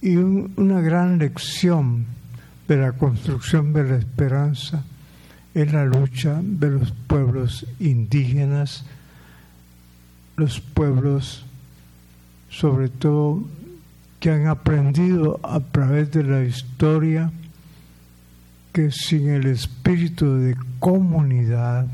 Y una gran lección de la construcción de la esperanza es la lucha de los pueblos indígenas, los pueblos sobre todo que han aprendido a través de la historia que sin el espíritu de comunidad,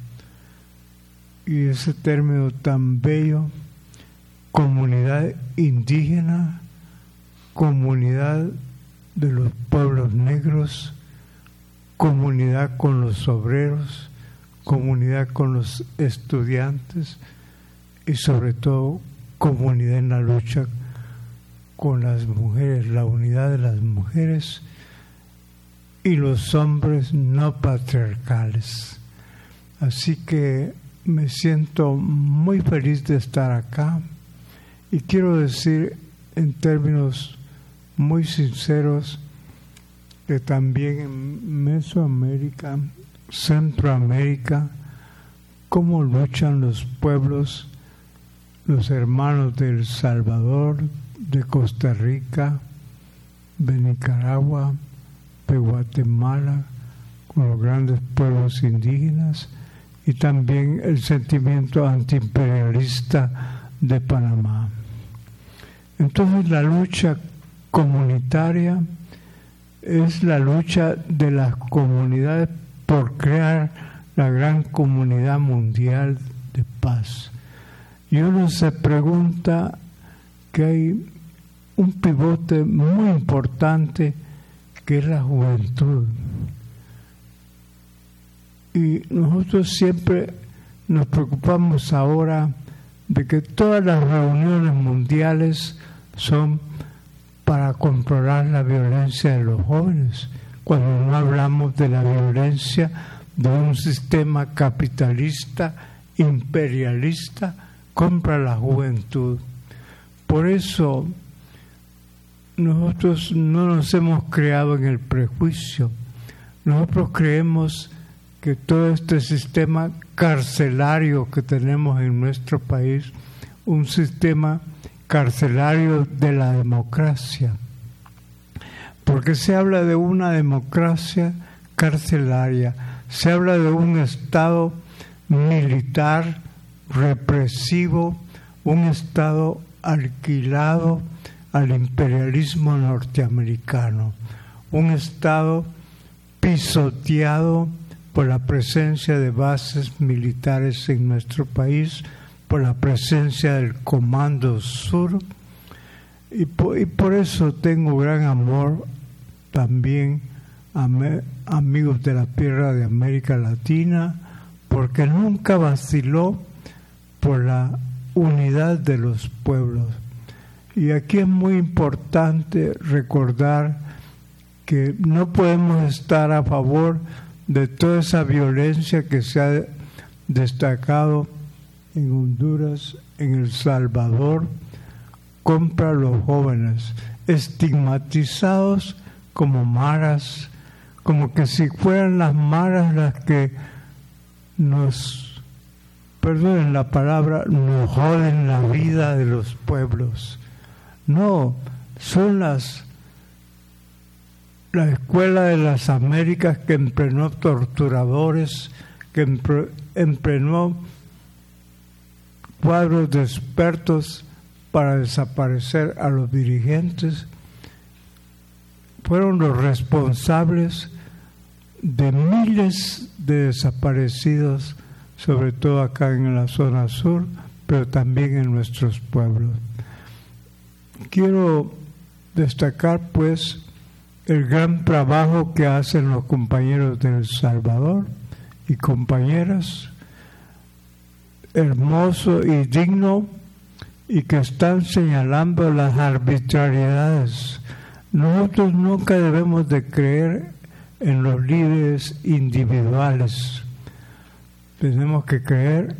y ese término tan bello, comunidad indígena, comunidad de los pueblos negros, comunidad con los obreros, comunidad con los estudiantes y sobre todo comunidad en la lucha con las mujeres, la unidad de las mujeres y los hombres no patriarcales. Así que me siento muy feliz de estar acá y quiero decir en términos muy sinceros que también en Mesoamérica, Centroamérica, cómo luchan los pueblos, los hermanos de El Salvador, de Costa Rica, de Nicaragua, de Guatemala, con los grandes pueblos indígenas, y también el sentimiento antiimperialista de Panamá. Entonces la lucha comunitaria es la lucha de las comunidades por crear la gran comunidad mundial de paz. Y uno se pregunta que hay un pivote muy importante que es la juventud. Y nosotros siempre nos preocupamos ahora de que todas las reuniones mundiales son para controlar la violencia de los jóvenes, cuando no hablamos de la violencia de un sistema capitalista, imperialista, contra la juventud. Por eso nosotros no nos hemos creado en el prejuicio. Nosotros creemos que todo este sistema carcelario que tenemos en nuestro país, un sistema carcelario de la democracia, porque se habla de una democracia carcelaria, se habla de un Estado militar, represivo, un Estado alquilado al imperialismo norteamericano, un Estado pisoteado por la presencia de bases militares en nuestro país, por la presencia del Comando Sur, y por eso tengo gran amor también a amigos de la tierra de América Latina, porque nunca vaciló por la unidad de los pueblos. Y aquí es muy importante recordar que no podemos estar a favor de toda esa violencia que se ha destacado en Honduras, en El Salvador, contra los jóvenes, estigmatizados como maras, como que si fueran las maras las que nos, perdonen la palabra, nos joden la vida de los pueblos. No, son la Escuela de las Américas que emprenó torturadores, que emprenó cuadros de expertos para desaparecer a los dirigentes, fueron los responsables de miles de desaparecidos, sobre todo acá en la zona sur, pero también en nuestros pueblos. Quiero destacar, pues, el gran trabajo que hacen los compañeros de El Salvador y compañeras, hermoso y digno, y que están señalando las arbitrariedades. Nosotros nunca debemos de creer en los líderes individuales. Tenemos que creer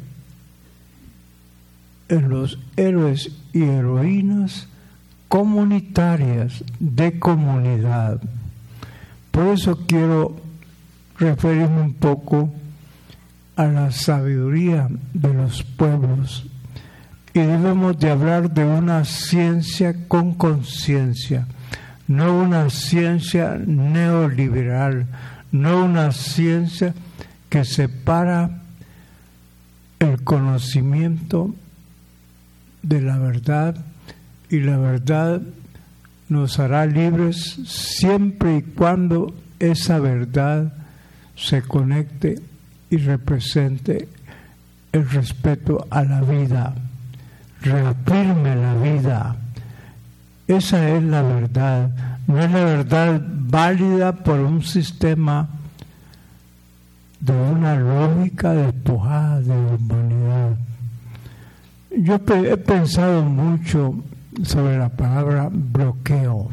en los héroes y heroínas comunitarias, de comunidad. Por eso quiero referirme un poco a la sabiduría de los pueblos. y debemos de hablar de una ciencia con conciencia, no una ciencia neoliberal, no una ciencia que separa el conocimiento de la verdad, y la verdad nos hará libres siempre y cuando esa verdad se conecte y represente el respeto a la vida, reafirme la vida. Esa es la verdad, no es la verdad válida por un sistema de una lógica despojada de humanidad. Yo he pensado mucho sobre la palabra bloqueo.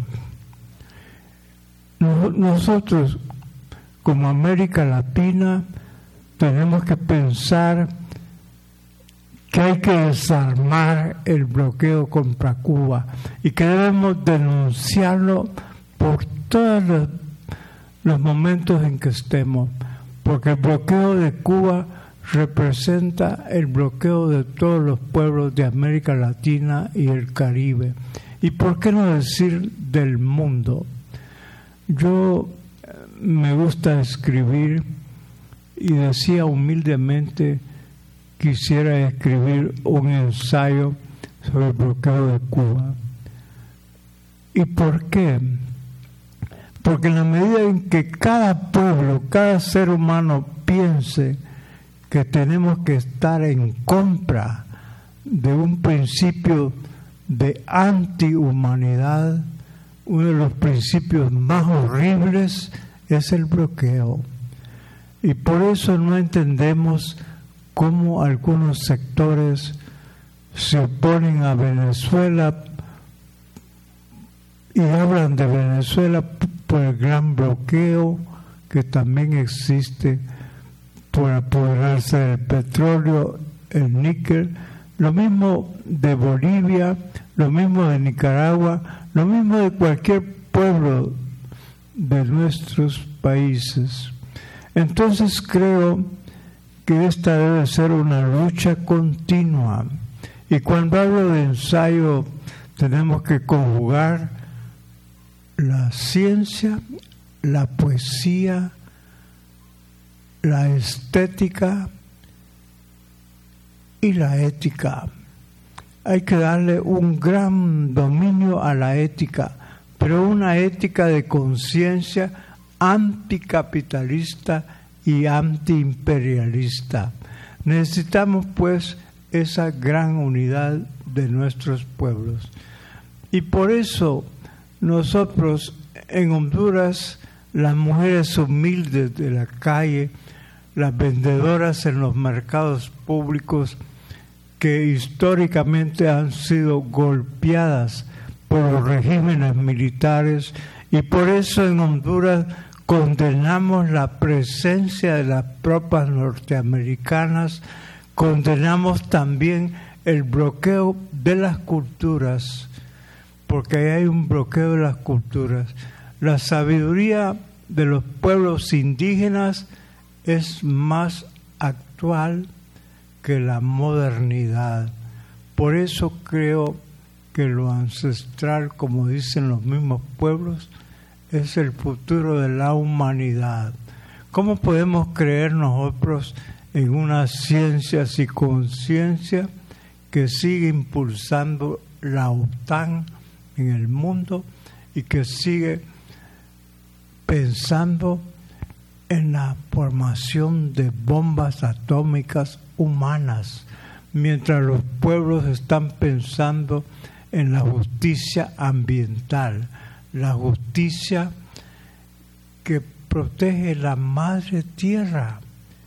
Nosotros, como América Latina, tenemos que pensar que hay que desarmar el bloqueo contra Cuba y que debemos denunciarlo por todos los momentos en que estemos, porque el bloqueo de Cuba representa el bloqueo de todos los pueblos de América Latina y el Caribe, y por qué no decir del mundo. Yo me gusta escribir y decía humildemente quisiera escribir un ensayo sobre el bloqueo de Cuba. ¿Y por qué? Porque en la medida en que cada pueblo, cada ser humano piense que tenemos que estar en contra de un principio de antihumanidad, uno de los principios más horribles es el bloqueo. Y por eso no entendemos cómo algunos sectores se oponen a Venezuela y hablan de Venezuela por el gran bloqueo que también existe por apoderarse del petróleo, el níquel, lo mismo de Bolivia, lo mismo de Nicaragua, lo mismo de cualquier pueblo de nuestros países. Entonces creo que esta debe ser una lucha continua. Y cuando hablo de ensayo, tenemos que conjugar la ciencia, la poesía, la estética y la ética. Hay que darle un gran dominio a la ética, pero una ética de conciencia anticapitalista y antiimperialista. Necesitamos pues esa gran unidad de nuestros pueblos. Y por eso nosotros en Honduras, las mujeres humildes de la calle, las vendedoras en los mercados públicos que históricamente han sido golpeadas por los regímenes militares, y por eso en Honduras condenamos la presencia de las tropas norteamericanas, condenamos también el bloqueo de las culturas, porque ahí hay un bloqueo de las culturas. La sabiduría de los pueblos indígenas es más actual que la modernidad. Por eso creo que lo ancestral, como dicen los mismos pueblos, es el futuro de la humanidad. ¿Cómo podemos creer nosotros en una ciencia sin conciencia que sigue impulsando la OTAN en el mundo y que sigue pensando en la formación de bombas atómicas humanas, mientras los pueblos están pensando en la justicia ambiental, la justicia que protege la madre tierra?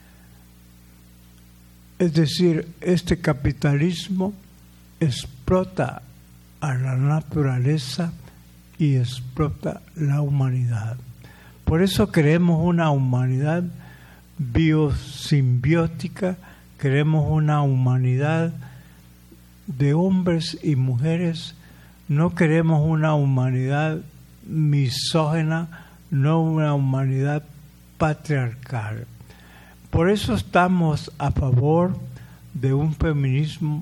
Es decir, este capitalismo explota a la naturaleza y explota la humanidad. Por eso queremos una humanidad biosimbiótica, queremos una humanidad de hombres y mujeres, no queremos una humanidad misógina, no una humanidad patriarcal. Por eso estamos a favor de un feminismo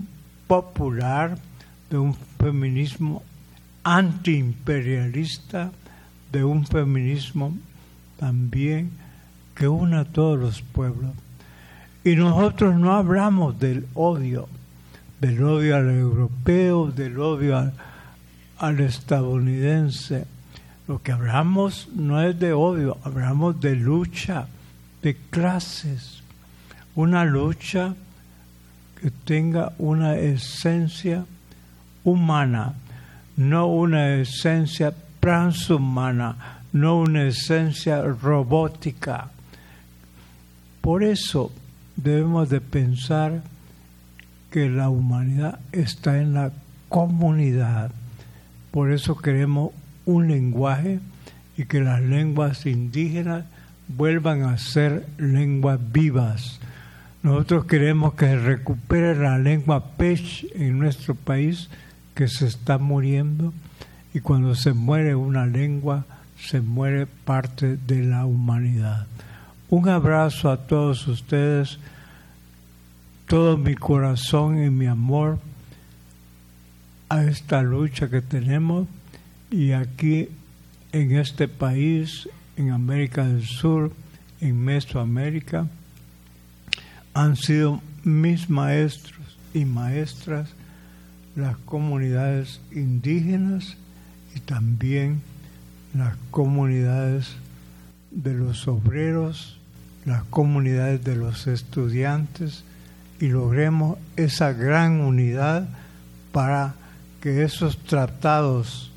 popular, de un feminismo antiimperialista, de un feminismo también que una a todos los pueblos. Y nosotros no hablamos del odio al europeo, del odio al estadounidense. Lo que hablamos no es de odio, hablamos de lucha de clases, una lucha que tenga una esencia humana, no una esencia transhumana, no una esencia robótica. Por eso debemos de pensar que la humanidad está en la comunidad. Por eso queremos un lenguaje y que las lenguas indígenas vuelvan a ser lenguas vivas. Nosotros queremos que se recupere la lengua Pech en nuestro país, que se está muriendo, y cuando se muere una lengua, se muere parte de la humanidad. Un abrazo a todos ustedes, todo mi corazón y mi amor a esta lucha que tenemos, y aquí en este país, en América del Sur, en Mesoamérica, han sido mis maestros y maestras las comunidades indígenas y también las comunidades de los obreros, las comunidades de los estudiantes, y logremos esa gran unidad para que esos tratados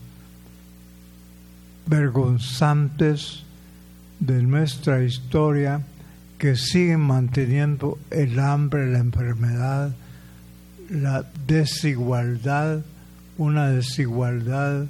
vergonzantes de nuestra historia, que siguen manteniendo el hambre, la enfermedad, la desigualdad, una desigualdad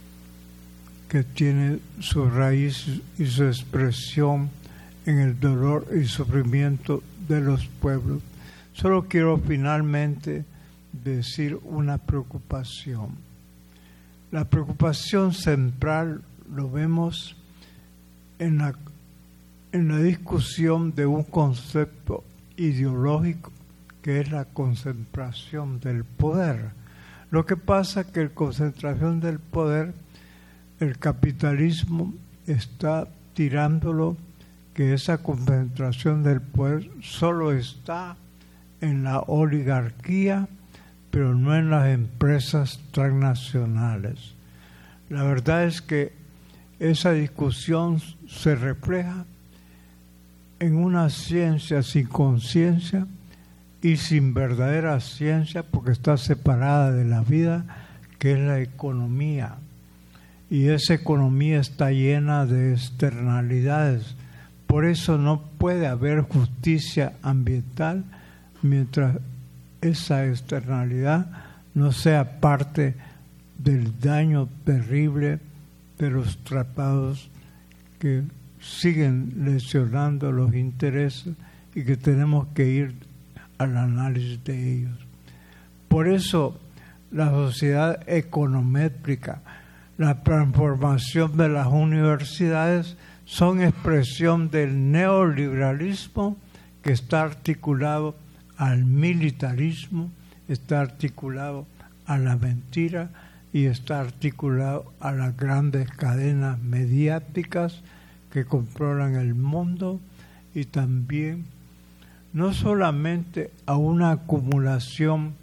que tiene su raíz y su expresión en el dolor y sufrimiento de los pueblos. Solo quiero finalmente decir una preocupación. La preocupación central lo vemos en la discusión de un concepto ideológico que es la concentración del poder. Lo que pasa es que la concentración del poder, el capitalismo está tirándolo, que esa concentración del poder solo está en la oligarquía, pero no en las empresas transnacionales. La verdad es que esa discusión se refleja en una ciencia sin conciencia y sin verdadera ciencia, porque está separada de la vida, que es la economía. Y esa economía está llena de externalidades. Por eso no puede haber justicia ambiental mientras esa externalidad no sea parte del daño terrible de los tratados que siguen lesionando los intereses y que tenemos que ir al análisis de ellos. Por eso la sociedad econométrica, la transformación de las universidades son expresión del neoliberalismo, que está articulado al militarismo, está articulado a la mentira y está articulado a las grandes cadenas mediáticas que controlan el mundo, y también no solamente a una acumulación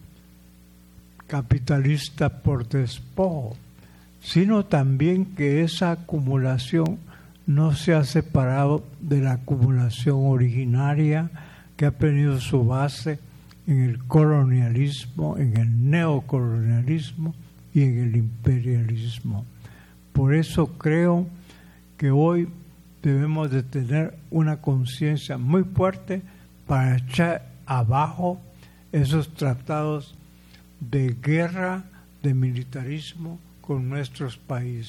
capitalista por despojo, sino también que esa acumulación no se ha separado de la acumulación originaria que ha tenido su base en el colonialismo, en el neocolonialismo y en el imperialismo. Por eso creo que hoy debemos de tener una conciencia muy fuerte para echar abajo esos tratados de guerra, de militarismo con nuestros países.